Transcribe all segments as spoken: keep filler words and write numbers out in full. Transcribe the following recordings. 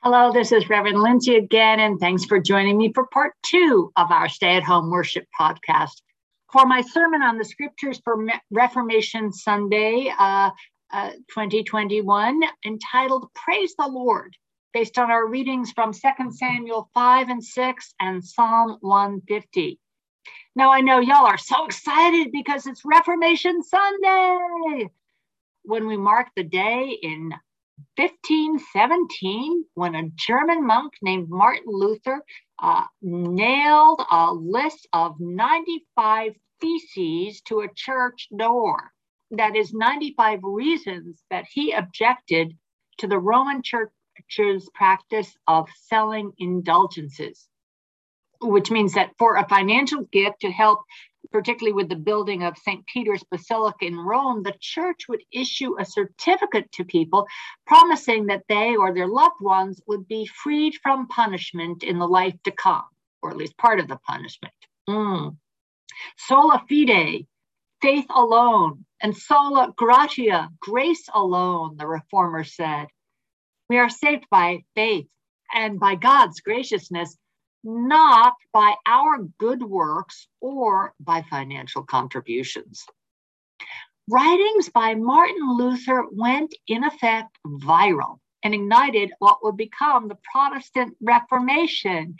Hello, this is Reverend Lindsay again, and thanks for joining me for part two of our Stay-at-Home Worship podcast. For my sermon on the scriptures for Reformation Sunday uh, uh, twenty twenty-one, entitled Praise the Lord, based on our readings from Second Samuel five and six and Psalm one fifty. Now, I know y'all are so excited because it's Reformation Sunday, when we mark the day in fifteen seventeen, when a German monk named Martin Luther uh, nailed a list of ninety-five theses to a church door. That is ninety-five reasons that he objected to the Roman Church's practice of selling indulgences, which means that for a financial gift to help, particularly with the building of Saint Peter's Basilica in Rome, the church would issue a certificate to people promising that they or their loved ones would be freed from punishment in the life to come, or at least part of the punishment. Mm. Sola fide, faith alone, and sola gratia, grace alone, the reformer said. We are saved by faith and by God's graciousness, not by our good works or by financial contributions. Writings by Martin Luther went, in effect, viral and ignited what would become the Protestant Reformation.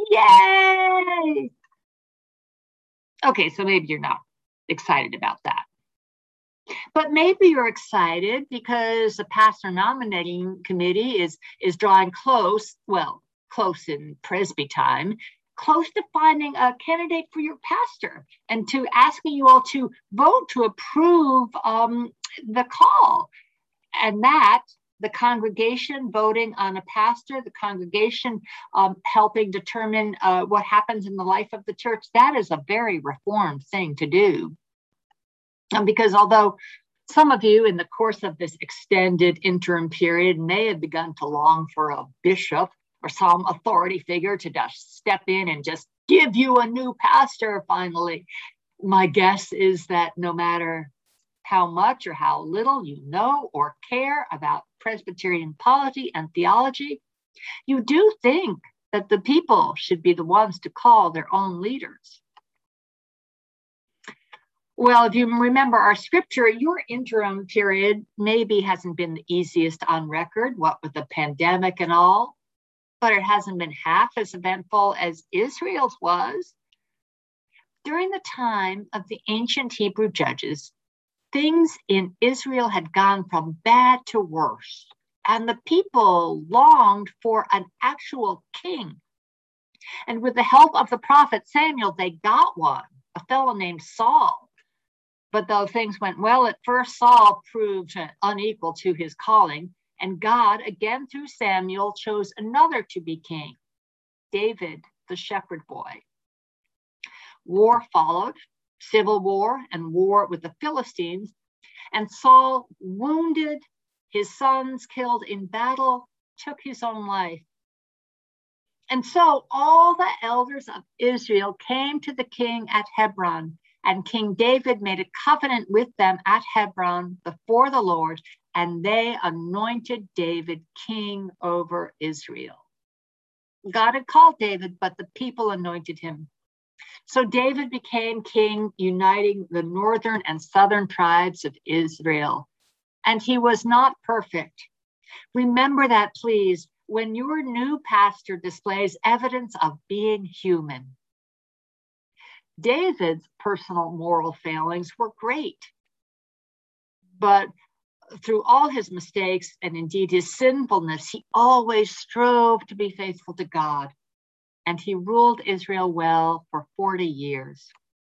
Yay! Okay, so maybe you're not excited about that. But maybe you're excited because the pastor nominating committee is, is drawing close, well, close in Presby time, close to finding a candidate for your pastor and to asking you all to vote to approve um, the call. And that, the congregation voting on a pastor, the congregation um, helping determine uh, what happens in the life of the church, that is a very reformed thing to do. Um, because although some of you in the course of this extended interim period may have begun to long for a bishop or some authority figure to just step in and just give you a new pastor finally, my guess is that no matter how much or how little you know or care about Presbyterian polity and theology, you do think that the people should be the ones to call their own leaders. Well, if you remember our scripture, your interim period maybe hasn't been the easiest on record, what with the pandemic and all, but it hasn't been half as eventful as Israel's was. During the time of the ancient Hebrew judges, things in Israel had gone from bad to worse, and the people longed for an actual king. And with the help of the prophet Samuel, they got one, a fellow named Saul. But though things went well at first, Saul proved unequal to his calling, and God, again through Samuel, chose another to be king, David, the shepherd boy. War followed, civil war and war with the Philistines, and Saul, wounded, his sons killed in battle, took his own life. And so all the elders of Israel came to the king at Hebron, and King David made a covenant with them at Hebron before the Lord, and they anointed David king over Israel. God had called David, but the people anointed him. So David became king, uniting the northern and southern tribes of Israel. And he was not perfect. Remember that, please, when your new pastor displays evidence of being human. David's personal moral failings were great, but through all his mistakes and indeed his sinfulness, he always strove to be faithful to God, and he ruled Israel well for forty years.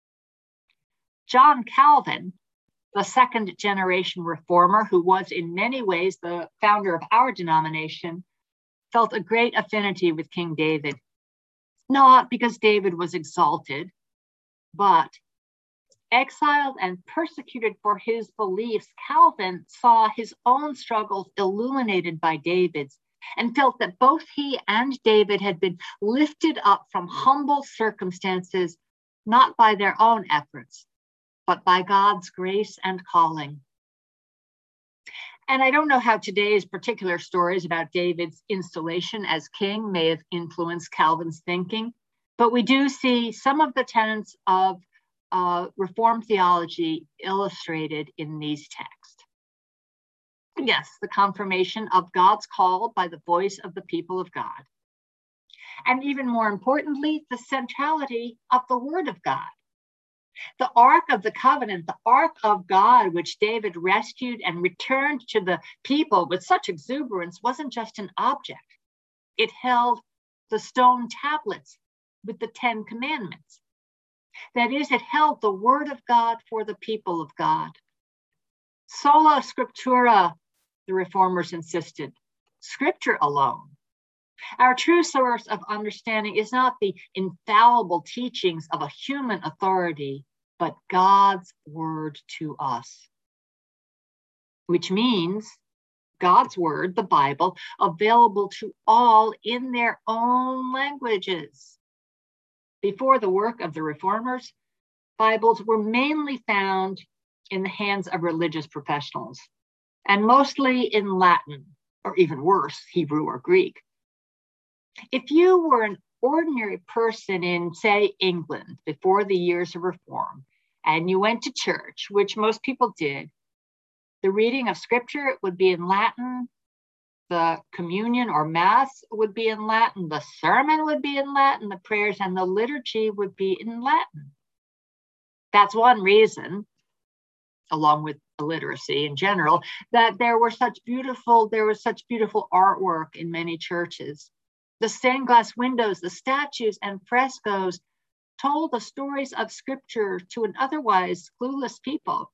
John Calvin, the second generation reformer, who was in many ways the founder of our denomination, felt a great affinity with King David, not because David was exalted, but exiled and persecuted for his beliefs, Calvin saw his own struggles illuminated by David's and felt that both he and David had been lifted up from humble circumstances, not by their own efforts, but by God's grace and calling. And I don't know how today's particular stories about David's installation as king may have influenced Calvin's thinking, but we do see some of the tenets of uh, Reformed theology illustrated in these texts. Yes, the confirmation of God's call by the voice of the people of God. And even more importantly, the centrality of the Word of God. The Ark of the Covenant, the Ark of God, which David rescued and returned to the people with such exuberance, wasn't just an object. It held the stone tablets with the Ten Commandments. That is, it held the Word of God for the people of God. Sola Scriptura, the Reformers insisted, Scripture alone. Our true source of understanding is not the infallible teachings of a human authority, but God's word to us, which means God's word, the Bible, available to all in their own languages. Before the work of the Reformers, Bibles were mainly found in the hands of religious professionals, and mostly in Latin, or even worse, Hebrew or Greek. If you were an ordinary person in, say, England before the years of Reform, and you went to church, which most people did, the reading of Scripture would be in Latin, the communion or Mass would be in Latin, the sermon would be in Latin, the prayers and the liturgy would be in Latin. That's one reason, along with illiteracy in general, that there were such beautiful, there was such beautiful artwork in many churches. The stained glass windows, the statues and frescoes told the stories of Scripture to an otherwise clueless people.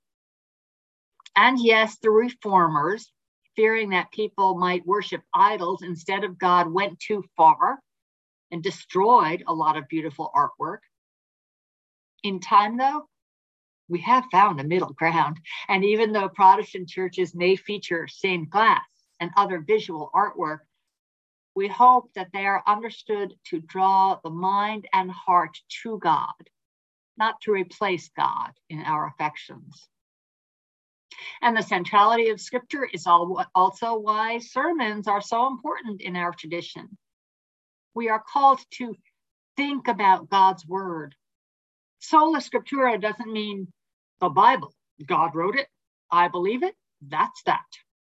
And yes, the Reformers, fearing that people might worship idols instead of God, went too far and destroyed a lot of beautiful artwork. In time, though, we have found a middle ground. And even though Protestant churches may feature stained glass and other visual artwork, we hope that they are understood to draw the mind and heart to God, not to replace God in our affections. And the centrality of Scripture is also why sermons are so important in our tradition. We are called to think about God's word. Sola Scriptura doesn't mean the Bible. God wrote it. I believe it. That's that.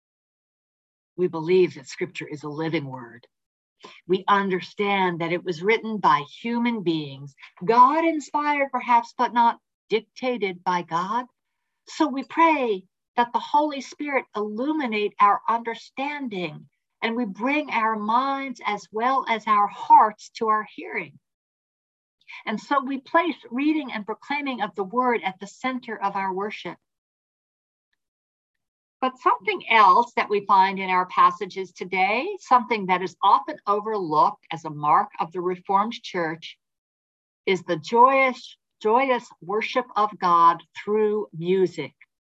We believe that Scripture is a living word. We understand that it was written by human beings, God inspired perhaps, but not dictated by God. So we pray that the Holy Spirit illuminate our understanding, and we bring our minds as well as our hearts to our hearing. And so we place reading and proclaiming of the word at the center of our worship. But something else that we find in our passages today, something that is often overlooked as a mark of the Reformed Church, is the joyous, joyous worship of God through music.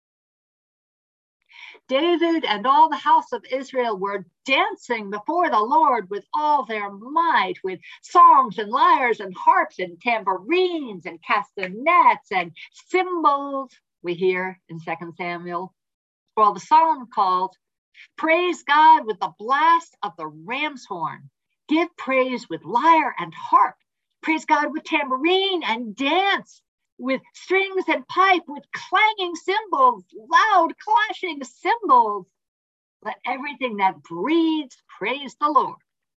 David and all the house of Israel were dancing before the Lord with all their might, with songs and lyres and harps and tambourines and castanets and cymbals, we hear in Second Samuel. Well, the psalm called, praise God with the blast of the ram's horn. Give praise with lyre and harp. Praise God with tambourine and dance, with strings and pipe, with clanging cymbals, loud clashing cymbals. Let everything that breathes praise the Lord.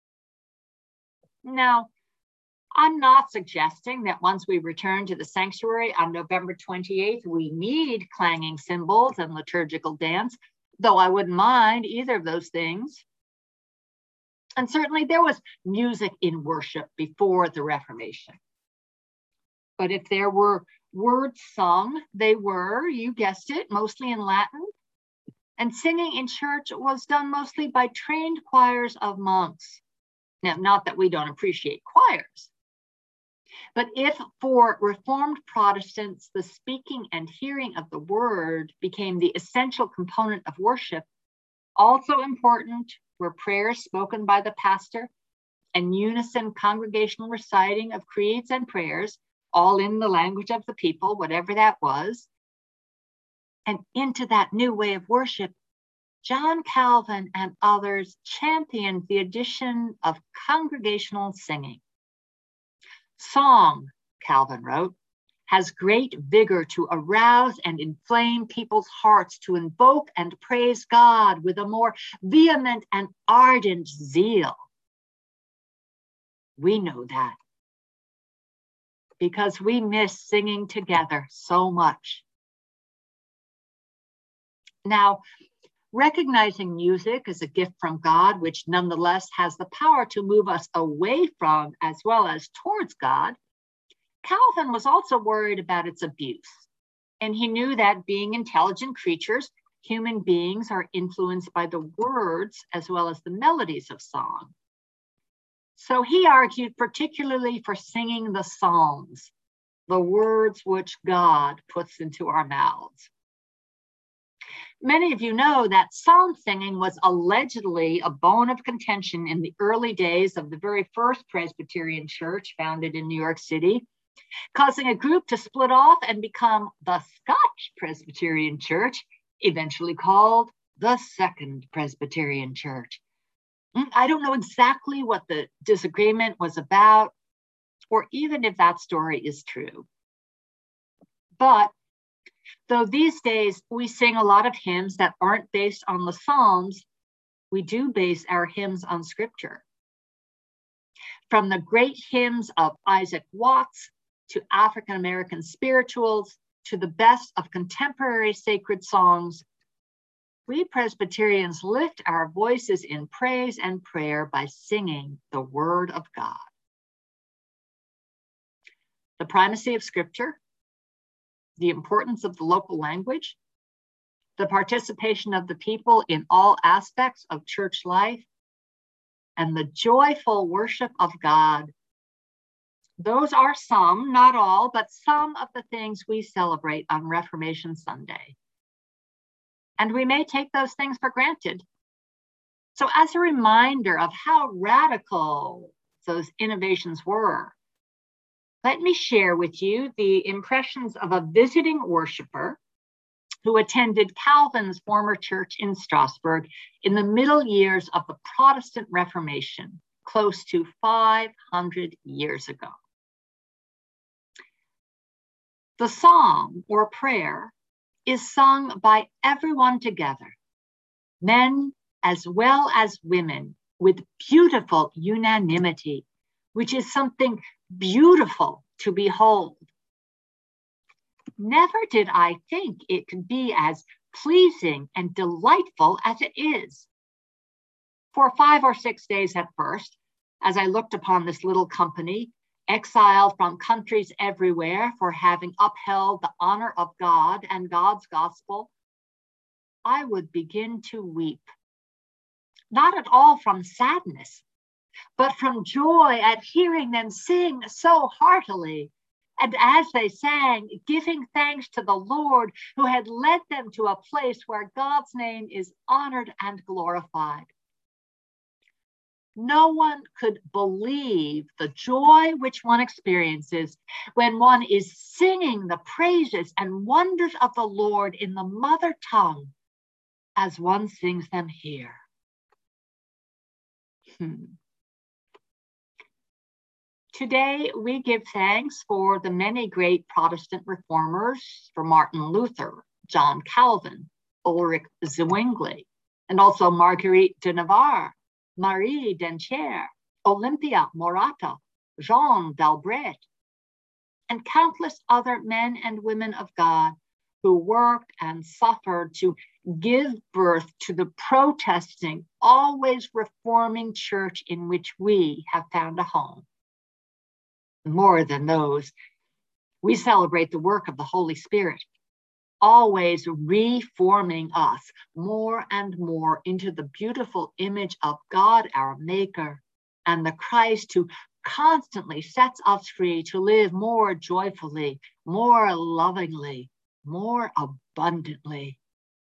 Now, I'm not suggesting that once we return to the sanctuary on November twenty-eighth, we need clanging cymbals and liturgical dance, though I wouldn't mind either of those things. And certainly there was music in worship before the Reformation. But if there were words sung, they were, you guessed it, mostly in Latin. And singing in church was done mostly by trained choirs of monks. Now, not that we don't appreciate choirs, but if for Reformed Protestants, the speaking and hearing of the word became the essential component of worship, also important were prayers spoken by the pastor and unison congregational reciting of creeds and prayers, all in the language of the people, whatever that was. And into that new way of worship John Calvin and others championed the addition of congregational singing. Song, Calvin wrote, has great vigor to arouse and inflame people's hearts to invoke and praise God with a more vehement and ardent zeal. We know that because we miss singing together so much. Now, recognizing music as a gift from God, which nonetheless has the power to move us away from as well as towards God, Calvin was also worried about its abuse. And he knew that being intelligent creatures, human beings are influenced by the words as well as the melodies of song. So he argued particularly for singing the psalms, the words which God puts into our mouths. Many of you know that psalm singing was allegedly a bone of contention in the early days of the very first Presbyterian church founded in New York City, causing a group to split off and become the Scotch Presbyterian Church, eventually called the Second Presbyterian Church. I don't know exactly what the disagreement was about, or even if that story is true. But though these days we sing a lot of hymns that aren't based on the Psalms, we do base our hymns on Scripture. From the great hymns of Isaac Watts to African-American spirituals to the best of contemporary sacred songs, we Presbyterians lift our voices in praise and prayer by singing the Word of God. The primacy of Scripture, the importance of the local language, the participation of the people in all aspects of church life, and the joyful worship of God. Those are some, not all, but some of the things we celebrate on Reformation Sunday. And we may take those things for granted. So as a reminder of how radical those innovations were, let me share with you the impressions of a visiting worshiper who attended Calvin's former church in Strasbourg in the middle years of the Protestant Reformation, close to five hundred years ago. The psalm or prayer is sung by everyone together, men as well as women, with beautiful unanimity, which is something beautiful to behold. Never did I think it could be as pleasing and delightful as it is. For five or six days at first, as I looked upon this little company, exiled from countries everywhere for having upheld the honor of God and God's gospel, I would begin to weep. Not at all from sadness, but from joy at hearing them sing so heartily. And as they sang, giving thanks to the Lord who had led them to a place where God's name is honored and glorified. No one could believe the joy which one experiences when one is singing the praises and wonders of the Lord in the mother tongue as one sings them here. Hmm. Today, we give thanks for the many great Protestant reformers, for Martin Luther, John Calvin, Ulrich Zwingli, and also Marguerite de Navarre, Marie Denchier, Olympia Morata, Jean d'Albret, and countless other men and women of God who worked and suffered to give birth to the protesting, always reforming church in which we have found a home. More than those, we celebrate the work of the Holy Spirit, always reforming us more and more into the beautiful image of God, our Maker, and the Christ who constantly sets us free to live more joyfully, more lovingly, more abundantly.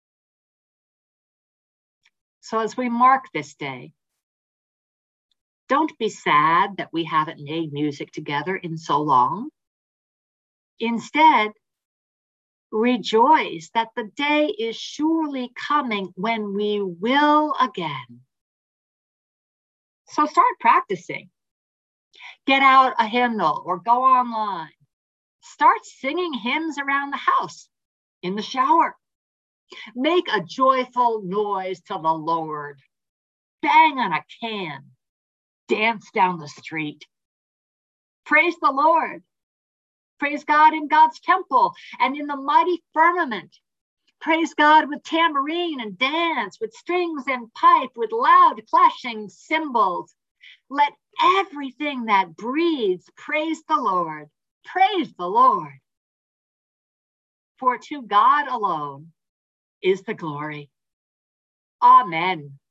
So as we mark this day, don't be sad that we haven't made music together in so long. Instead, Rejoice that the day is surely coming when we will again. So start practicing. Get out a hymnal or go online. Start singing hymns around the house, in the shower. Make a joyful noise to the Lord. Bang on a can. Dance down the street. Praise the Lord. Praise God in God's temple and in the mighty firmament. Praise God with tambourine and dance, with strings and pipe, with loud clashing cymbals. Let everything that breathes praise the Lord. Praise the Lord. For to God alone is the glory. Amen.